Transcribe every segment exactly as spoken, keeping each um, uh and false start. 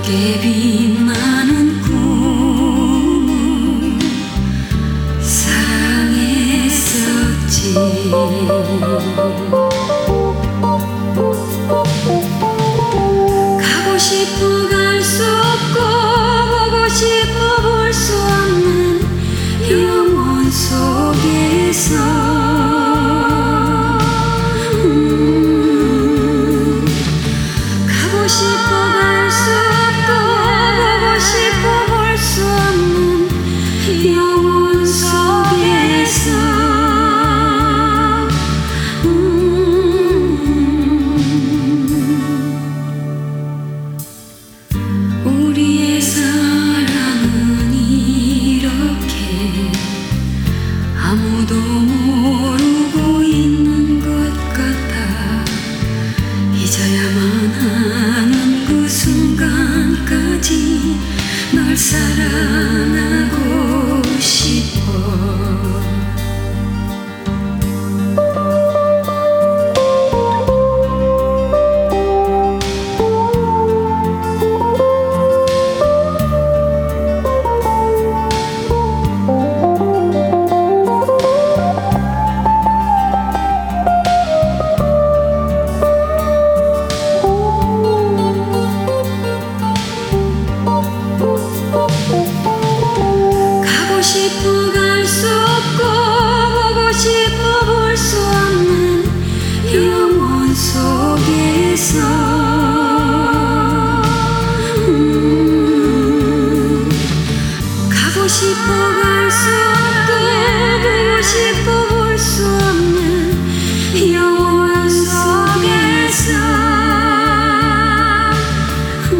붉게 빛나는 꿈은 사랑했었지. 가고 싶어 갈 수 없고 보고 싶어 볼 수 없는 영원 속에서 음, 가고 싶어 갈 수 없고 보고 싶어 볼 수 없는 영원 속에서 음, 우리의 사랑은 이렇게 아무도 모르고 있는 것 같아. 잊어야만 하는 그 순간까지 널 사랑하고 싶어. 가고 싶어 갈 수 없고 보고 싶어 볼 수 없는 영원 속에서 음, 가고 싶어 갈 수 없고 보고 싶어 볼 수 없는 영원 속에서 음,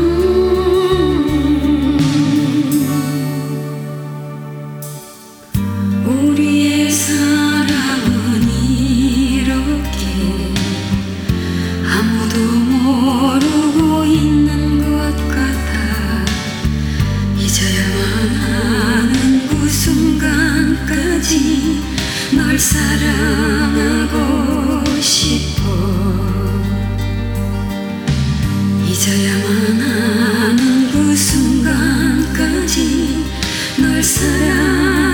우리의 사랑은 이렇게 아무도 모르고 있는 것 같아. 잊어야만 하는 그 순간까지 널 사랑하고 싶어. 잊어야만 하는 그 순간까지 널 사랑